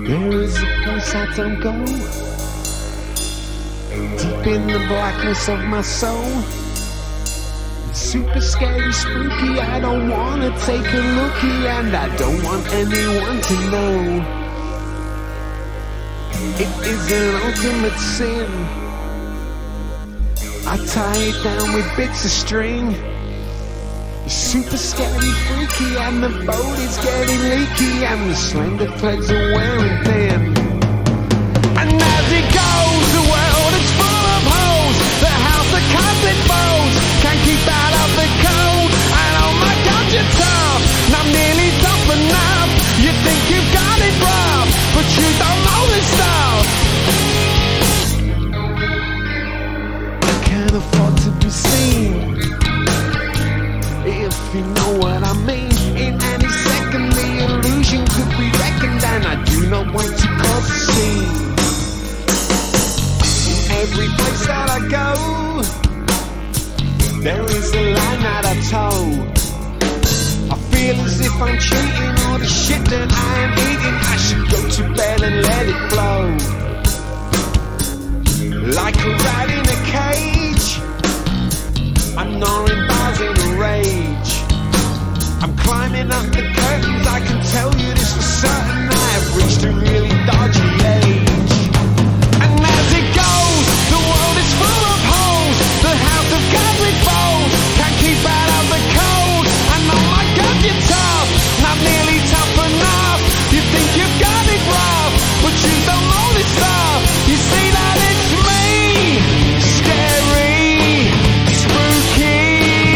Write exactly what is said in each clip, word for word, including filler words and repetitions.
There is a place I don't go, deep in the blackness of my soul. Super scary, spooky, I don't wanna take a looky, and I don't want anyone to know. It is an ultimate sin. I tie it down with bits of string. It's super scary, freaky, and the boat is getting leaky, and the slender threads are wearing thin. And as it goes, the world is full of holes. The house of cards it folds, can't keep out of the cold. And oh my God, you're tough, not nearly tough enough. You think you've got it rough, but you don't know this stuff. I can't afford to be seen, if you know what I mean. In any second the illusion could be reckoned, and I do not want to cause a scene. In every place that I go, there is a line that I toe. I feel as if I'm cheating all the shit that I am eating. I should go to bed and let it flow, like a rat in a cage. I'm gnawing bars in a rage. I'm climbing up the curtains, I can tell you this for certain. I have reached a really dodgy age. And as it goes, the world is full of holes. The house of cards it folds, can't keep out of the cold. And oh my God, you're tough, not nearly tough enough. You think you've got it rough, but you don't know this stuff. You see that it's me, scary, spooky.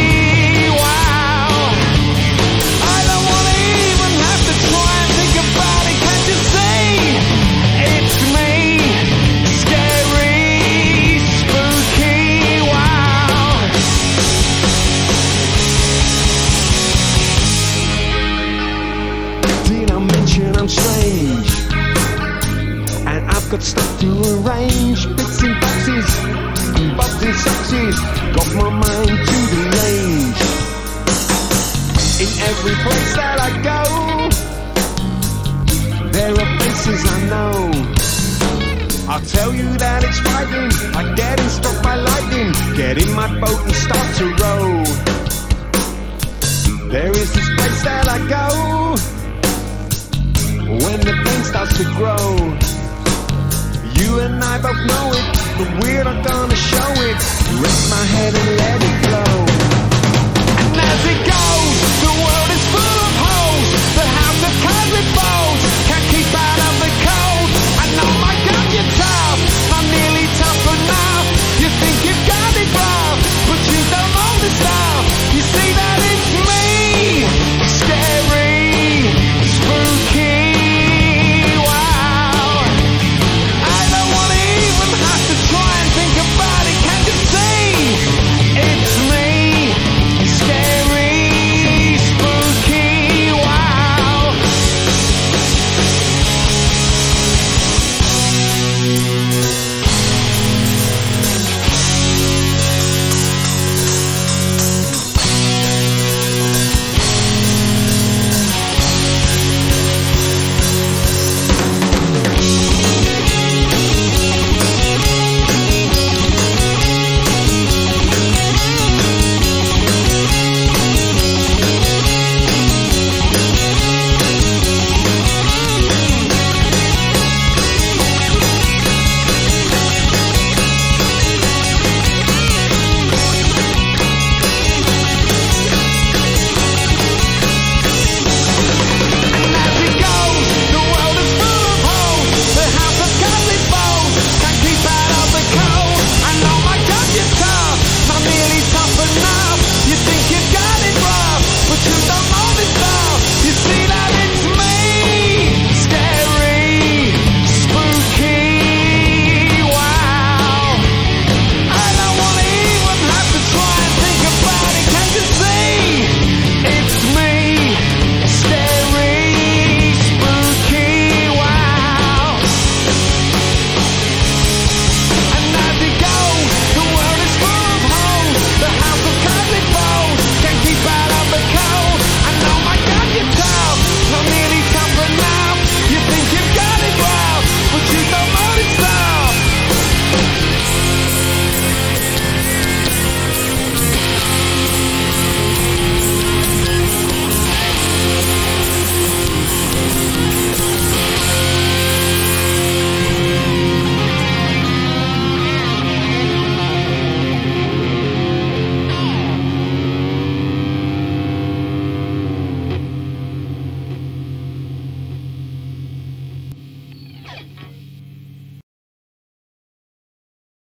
I'm strange, and I've got stuff to arrange. Bits and boxes, and busting sexes, got my mind to the range. In every place that I go, there are faces I know. I'll tell you that it's frightening, like getting struck by lightning. Get in my boat and start to row. There is this place that I go, when the pain starts to grow. You and I both know it, but we're not gonna show it. Rest my head and